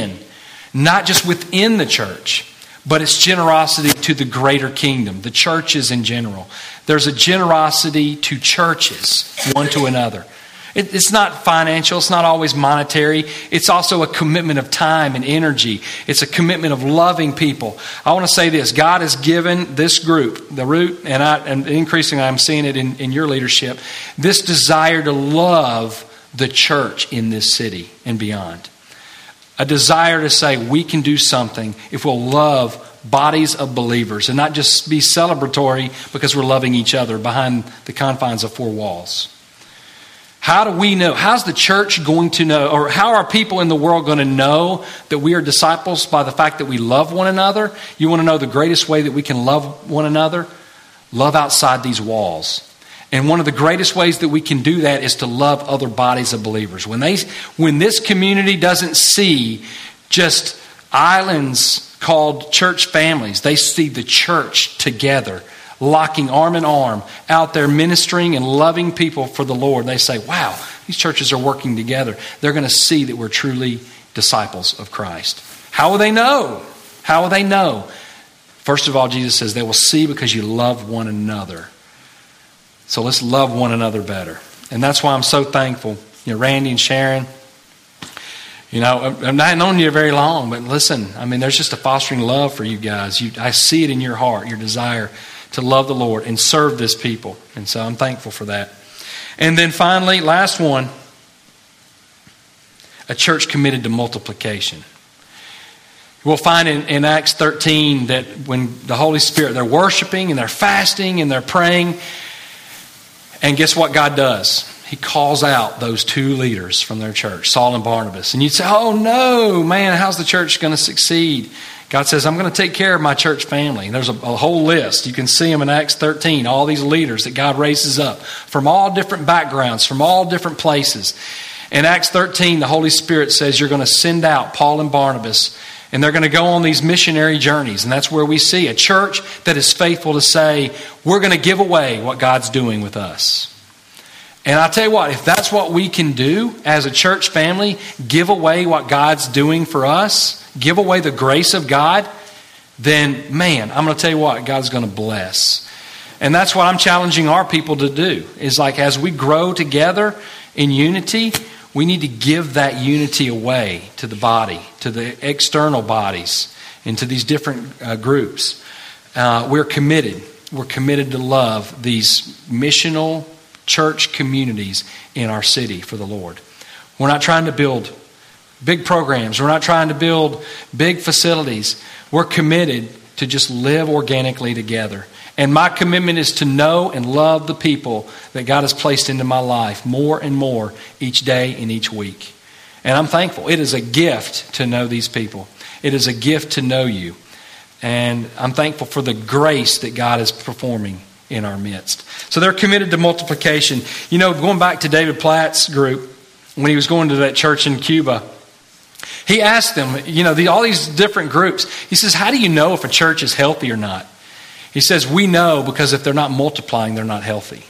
just within the church, but it's generosity to the greater kingdom, the churches in general. There's a generosity to churches, one to another. It's not financial. It's not always monetary. It's also a commitment of time and energy. It's a commitment of loving people. I want to say this. God has given this group, the Root, and increasingly I'm seeing it in your leadership, this desire to love the church in this city and beyond. A desire to say we can do something if we'll love bodies of believers and not just be celebratory because we're loving each other behind the confines of four walls. How do we know? How's the church going to know? Or how are people in the world going to know that we are disciples? By the fact that we love one another? You want to know the greatest way that we can love one another? Love outside these walls. And one of the greatest ways that we can do that is to love other bodies of believers. When this community doesn't see just islands called church families, they see the church together, locking arm in arm, out there ministering and loving people for the Lord. They say, wow, these churches are working together. They're going to see that we're truly disciples of Christ. How will they know? How will they know? First of all, Jesus says they will see because you love one another. So let's love one another better. And that's why I'm so thankful. Randy and Sharon, I've not known you very long, but listen, there's just a fostering love for you guys. I see it in your heart, your desire to love the Lord and serve this people. And so I'm thankful for that. And then finally, last one, a church committed to multiplication. We'll find in Acts 13 that when the Holy Spirit, they're worshiping and they're fasting and they're praying. And guess what God does? He calls out those two leaders from their church, Saul and Barnabas. And you'd say, oh no, man, how's the church going to succeed? God says, I'm going to take care of my church family. And there's a whole list. You can see them in Acts 13, all these leaders that God raises up from all different backgrounds, from all different places. In Acts 13, the Holy Spirit says you're going to send out Paul and Barnabas, and they're going to go on these missionary journeys. And that's where we see a church that is faithful to say, we're going to give away what God's doing with us. And I'll tell you what, if that's what we can do as a church family, give away what God's doing for us, give away the grace of God, then, man, I'm going to tell you what, God's going to bless. And that's what I'm challenging our people to do, is like as we grow together in unity, we need to give that unity away to the body, to the external bodies, and to these different groups. We're committed. We're committed to love these missional church communities in our city for the Lord. We're not trying to build big programs. We're not trying to build big facilities. We're committed to just live organically together. And my commitment is to know and love the people that God has placed into my life more and more each day and each week. And I'm thankful. It is a gift to know these people. It is a gift to know you. And I'm thankful for the grace that God is performing in our midst. So they're committed to multiplication. Going back to David Platt's group, when he was going to that church in Cuba, he asked them, all these different groups. He says, how do you know if a church is healthy or not? He says, we know because if they're not multiplying, they're not healthy.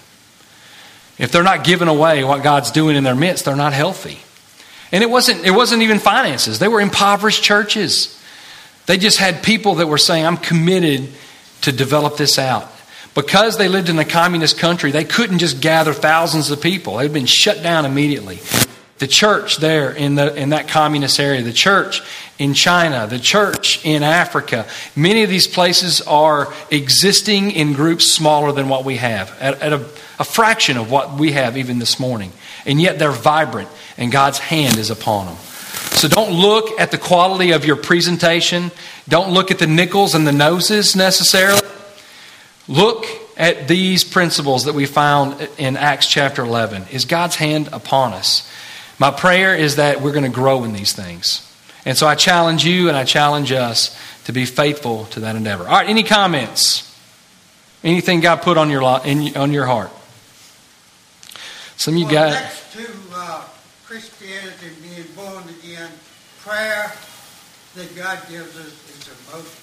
If they're not giving away what God's doing in their midst, they're not healthy. And it wasn't even finances. They were impoverished churches. They just had people that were saying, I'm committed to develop this out. Because they lived in a communist country, they couldn't just gather thousands of people. They'd been shut down immediately. The church there in that communist area, the church in China, the church in Africa, many of these places are existing in groups smaller than what we have, at a fraction of what we have even this morning. And yet they're vibrant, and God's hand is upon them. So don't look at the quality of your presentation. Don't look at the nickels and the noses necessarily. Look at these principles that we found in Acts chapter 11. Is God's hand upon us? My prayer is that we're going to grow in these things. And so I challenge you and I challenge us to be faithful to that endeavor. All right, any comments? Anything God put on your heart? Some of you guys. Next to Christianity, being born again, prayer that God gives us is the most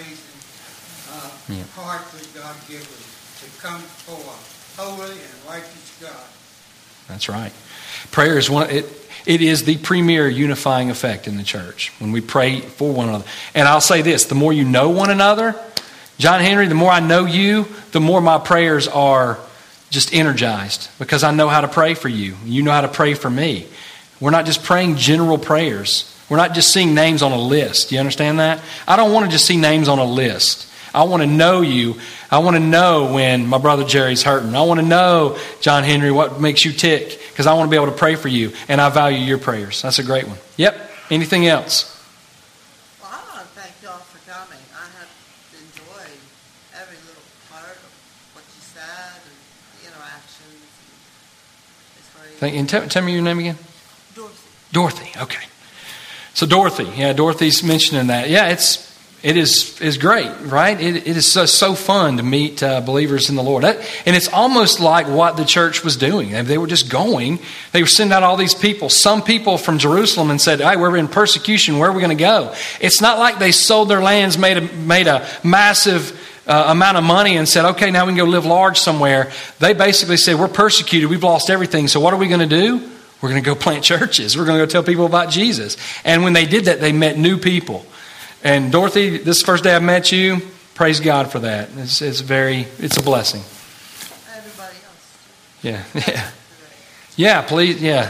amazing part that God gives us to come before a holy and righteous God. That's right. Prayer is it is the premier unifying effect in the church when we pray for one another. And I'll say this, the more you know one another, John Henry, the more I know you, the more my prayers are just energized because I know how to pray for you. You know how to pray for me. We're not just praying general prayers. We're not just seeing names on a list. Do you understand that? I don't want to just see names on a list. I want to know you. I want to know when my brother Jerry's hurting. I want to know, John Henry, what makes you tick because I want to be able to pray for you, and I value your prayers. That's a great one. Yep. Anything else? Well, I want to thank y'all for coming. I have enjoyed every little part of what you said and the interactions. It's very... And tell me your name again. Dorothy. Okay. So Dorothy's mentioning that. Yeah, it is great, right? It is so fun to meet believers in the Lord. And it's almost like what the church was doing. They were just going. They were sending out all these people. Some people from Jerusalem and said, hey, we're in persecution. Where are we going to go? It's not like they sold their lands, made a massive amount of money and said, okay, now we can go live large somewhere. They basically said, we're persecuted. We've lost everything. So what are we going to do? We're going to go plant churches. We're going to go tell people about Jesus. And when they did that, they met new people. And Dorothy, this first day I met you, praise God for that. It's a blessing. Everybody else. Yeah. Yeah, please. Yeah,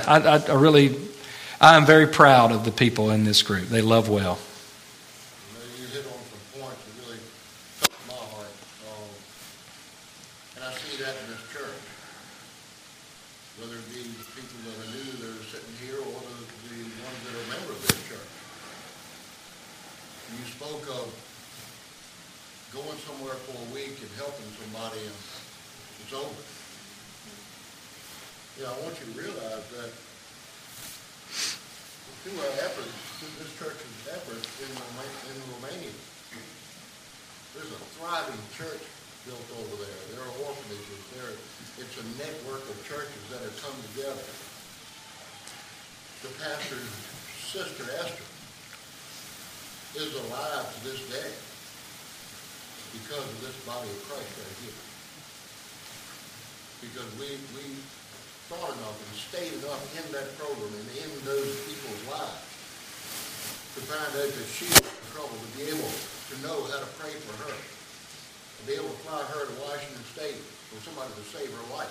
I'm very proud of the people in this group. They love well. You hit on some points that really touched my heart. And I see that in this church. Whether it be the people that are new that are sitting here or the ones that are members of this church. You spoke of going somewhere for a week and helping somebody and it's over. I want you to realize that through our efforts, through this church's efforts in Romania, there's a thriving church built over there. There are orphanages. It's a network of churches that have come together. The pastor's sister, Esther, is alive to this day because of this body of Christ right here. Because we thought enough and stayed enough in that program and in those people's lives to find out that she was in trouble, to be able to know how to pray for her, to be able to fly her to Washington State for somebody to save her life.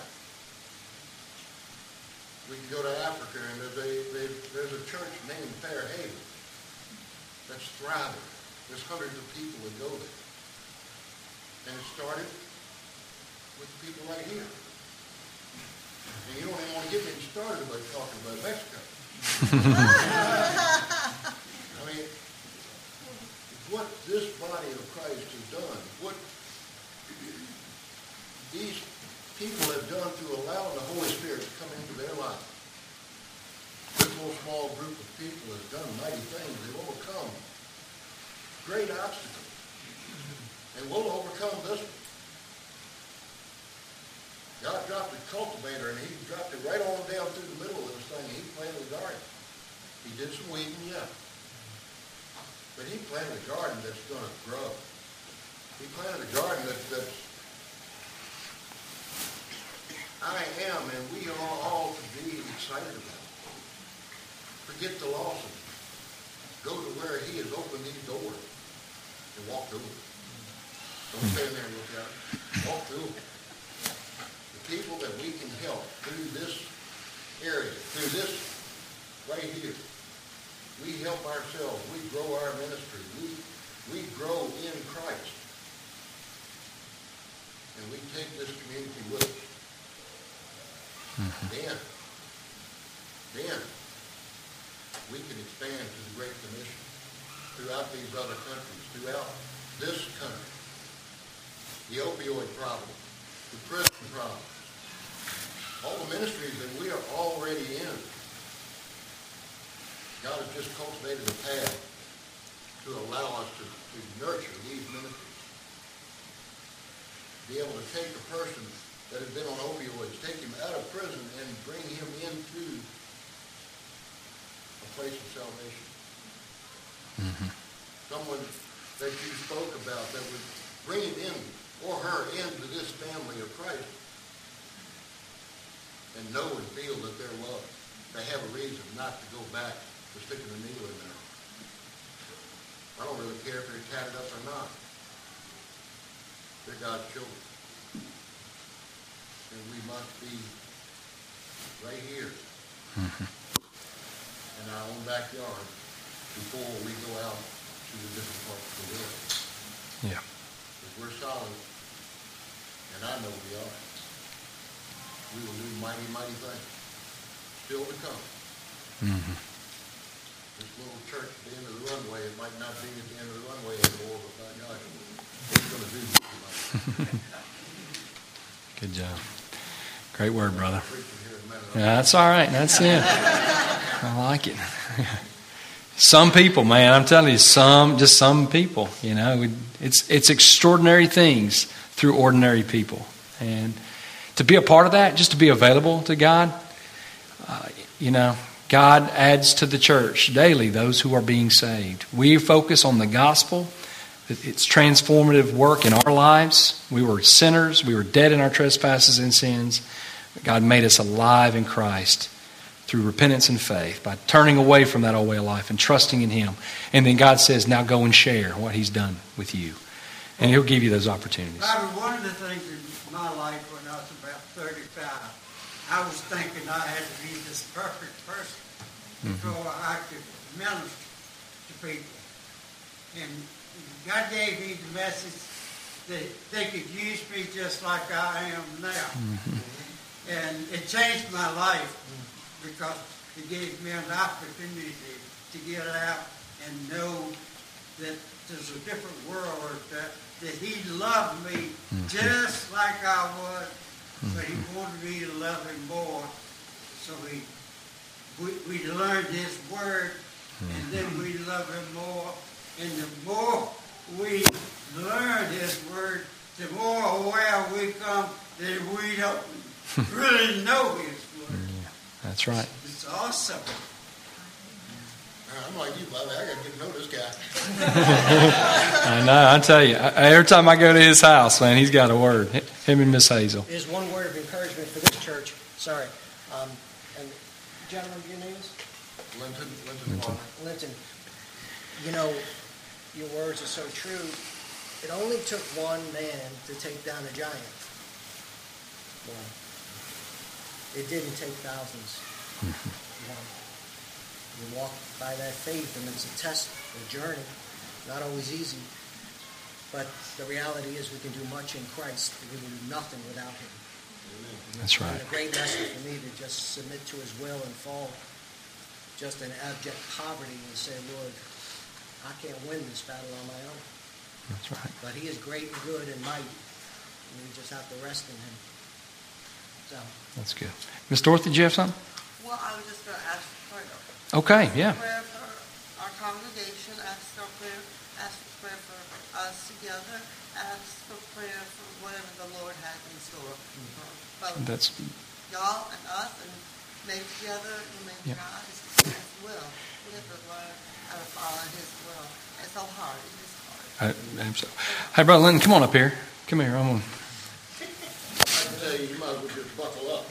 We can go to Africa and there's a church named Fairhaven that's thriving. There's hundreds of people that go there. And it started with the people right here. And you don't even want to get me started about talking about Mexico. I mean, what this body of Christ has done, what these people have done through allowing the Holy Spirit to come into their life. This little small group of people has done mighty things. They've overcome great obstacles. And we'll overcome this one. God dropped a cultivator and he dropped it right on down through the middle of this thing. He planted a garden. He did some weeding, yeah. But he planted a garden that's going to grow. He planted a garden that's I am and we are all to be excited about. Forget the losses. Go to where he has opened these doors and walk through them. Don't stand there and look at it. Walk through them. The people that we can help through this area, through this right here, we help ourselves. We grow our ministry. We grow in Christ. And we take this community with us. Then we can expand to the Great Commission throughout these other countries, throughout this country. The opioid problem, the prison problem, all the ministries that we are already in. God has just cultivated a path to allow us to nurture these ministries. Be able to take a person that has been on opioids, take him out of prison and bring him into a place of salvation. Mm-hmm. Someone that you spoke about that would bring him in or her into this family of Christ and know and feel that they're loved. They have a reason not to go back to sticking a needle in there. I don't really care if they're tatted up or not. They're God's children. And we must be right here in our own backyard before we go out to the different parts of the world. Yeah. If we're solid, and I know we are, we will do mighty, mighty things still to come. Mm-hmm. This little church at the end of the runway, it might not be at the end of the runway anymore, but by God, it's going to do something. Good job. Great word, brother. Preaching here in a minute. Yeah, that's all right. That's it. I like it. Some people, man, I'm telling you, just some people, it's extraordinary things through ordinary people. And to be a part of that, just to be available to God, God adds to the church daily those who are being saved. We focus on the gospel. It's transformative work in our lives. We were sinners. We were dead in our trespasses and sins. God made us alive in Christ through repentance and faith by turning away from that old way of life and trusting in Him. And then God says, now go and share what He's done with you. And He'll give you those opportunities. Bobby, one of the things in my life when I was about 35, I was thinking I had to be this perfect person before I could minister to people. And God gave me the message that they could use me just like I am now. And it changed my life because it gave me an opportunity to get out and know that there's a different world, that He loved me just like I was, but He wanted me to love Him more. So we learned His Word, and then we love Him more. And the more we learn His Word, the more aware we come that we don't really know His Word. That's right. It's awesome. I'm like you, Bobby. I got to get to know this guy. I know. I tell you, every time I go to his house, man, he's got a word. Him and Miss Hazel. There's one word of encouragement for this church. Sorry. And gentlemen, your names? Linton. Linton. Your words are so true. It only took one man to take down a giant. One. It didn't take thousands. You walk by that faith, and it's a test, a journey, not always easy. But the reality is we can do much in Christ, but we can do nothing without Him. That's right. And a great lesson for me to just submit to His will and fall just in abject poverty and say, Lord, I can't win this battle on my own. That's right. But He is great and good and mighty, and we just have to rest in Him. So. That's good. Miss Dorothy, did you have something? Well, I was just going to ask for prayer. Okay, yeah. Prayer for our congregation, ask for prayer for us together, ask for prayer for whatever the Lord has in store for both That's y'all and us, and maybe together, and maybe God is His will. We have to learn how to follow His will. It's so hard. It is hard. Hey, Brother Linton, come on up here. Come here. I'm on. I can tell you, you might as well just buckle up.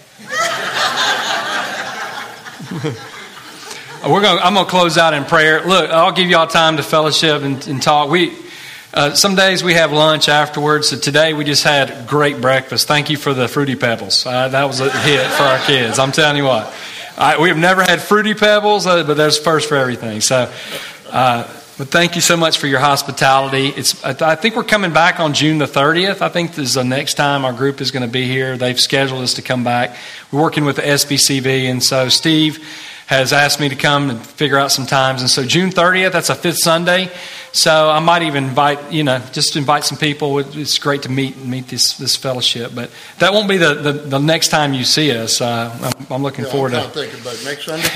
I'm going to close out in prayer. Look, I'll give y'all time to fellowship and talk. Some days we have lunch afterwards. So today we just had great breakfast. Thank you for the Fruity Pebbles. That was a hit for our kids. I'm telling you what. We have never had Fruity Pebbles, but there's first for everything. So, but thank you so much for your hospitality. I think we're coming back on June the 30th. I think this is the next time our group is going to be here. They've scheduled us to come back. We're working with the SBCV, and so Steve has asked me to come and figure out some times. And so June 30th, that's a fifth Sunday. So I might even invite, just invite some people. It's great to meet this fellowship. But that won't be the next time you see us. I'm looking forward to. I'm thinking about next Sunday.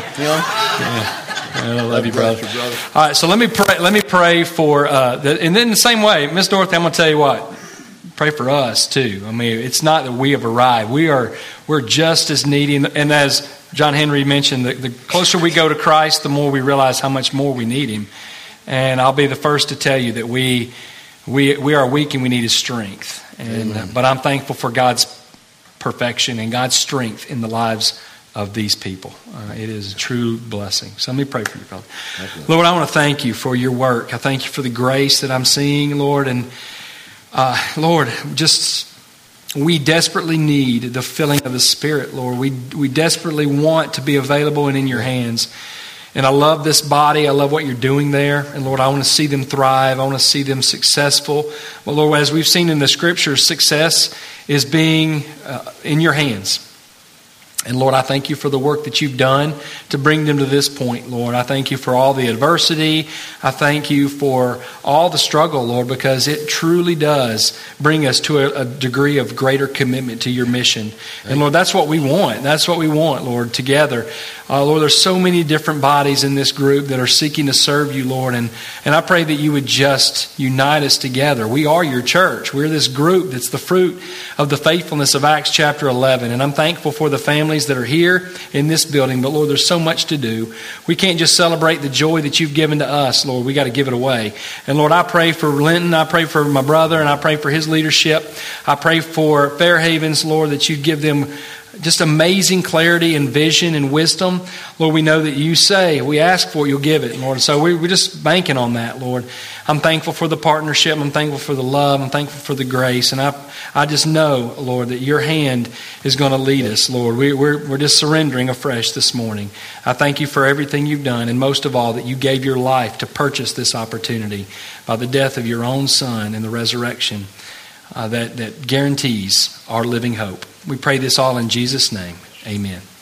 I love you, brother. All right, so let me pray for and then the same way, Miss Dorothy, I'm going to tell you what. Pray for us too. I mean, it's not that we have arrived. We're just as needy, and as John Henry mentioned, the closer we go to Christ, the more we realize how much more we need Him. And I'll be the first to tell you that we are weak and we need His strength. But I'm thankful for God's perfection and God's strength in the lives of these people. It is a true blessing. So let me pray for you, brother. Lord, I want to thank you for your work. I thank you for the grace that I'm seeing, Lord. And Lord, we desperately need the filling of the Spirit, Lord. We desperately want to be available and in your hands. And I love this body. I love what you're doing there. And Lord, I want to see them thrive. I want to see them successful. But Lord, as we've seen in the Scriptures, success is being in your hands. And Lord, I thank you for the work that you've done to bring them to this point, Lord. I thank you for all the adversity. I thank you for all the struggle, Lord, because it truly does bring us to a degree of greater commitment to your mission. And Lord, that's what we want. That's what we want, Lord, together. Lord, there's so many different bodies in this group that are seeking to serve you, Lord. And I pray that you would just unite us together. We are your church. We're this group that's the fruit of the faithfulness of Acts chapter 11. And I'm thankful for the families that are here in this building. But Lord, there's so much to do. We can't just celebrate the joy that you've given to us, Lord. We got to give it away. And Lord, I pray for Linton. I pray for my brother, and I pray for his leadership. I pray for Fairhavens, Lord, that you give them just amazing clarity and vision and wisdom. Lord, we know that you say, we ask for it, you'll give it, Lord. So we're just banking on that, Lord. I'm thankful for the partnership. I'm thankful for the love. I'm thankful for the grace. And I just know, Lord, that your hand is going to lead us, Lord. We're just surrendering afresh this morning. I thank you for everything you've done, and most of all, that you gave your life to purchase this opportunity by the death of your own Son and the resurrection that guarantees our living hope. We pray this all in Jesus' name. Amen.